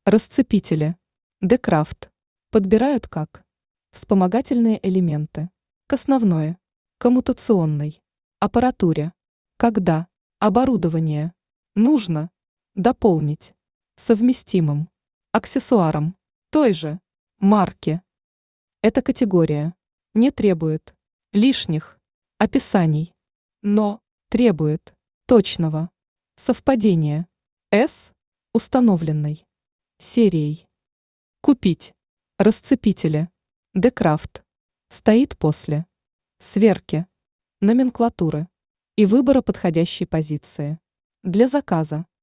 Расцепители. Декрафт. Подбирают как вспомогательные элементы к основной, коммутационной аппаратуре, когда оборудование нужно дополнить совместимым аксессуаром той же марки. Эта категория не требует лишних описаний, но требует точного совпадения с установленной серией. Купить расцепители Декрафт стоит после сверки номенклатуры и выбора подходящей позиции для заказа.